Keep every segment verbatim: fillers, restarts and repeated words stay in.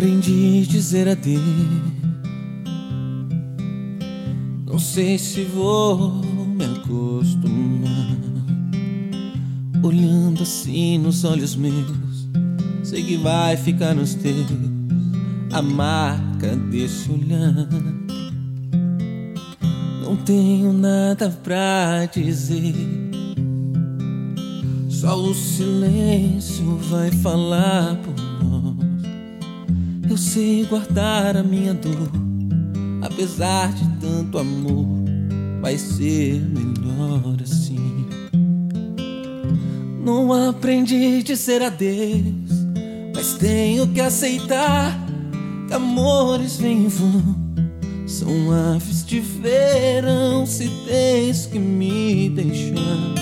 aprendi a dizer adeus. Não sei se vou me acostumar. Olhando assim nos olhos meus, sei que vai ficar nos teus a marca desse olhar. Não tenho nada pra dizer, só o silêncio vai falar por nós. Eu sei guardar a minha dor, apesar de tanto amor, vai ser melhor assim. Não aprendi a dizer adeus, mas tenho que aceitar que amores vêm e vão, são aves de verão. Se tens que me deixar,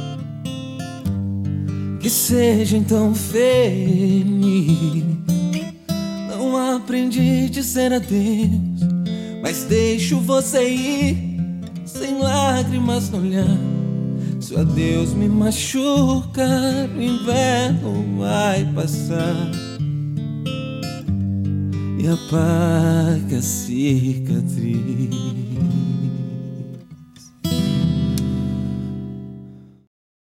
que seja então feliz. Não aprendi a dizer adeus, mas deixo você ir sem lágrimas no olhar. Se o adeus me machuca, o inverno vai passar e apaga a cicatriz.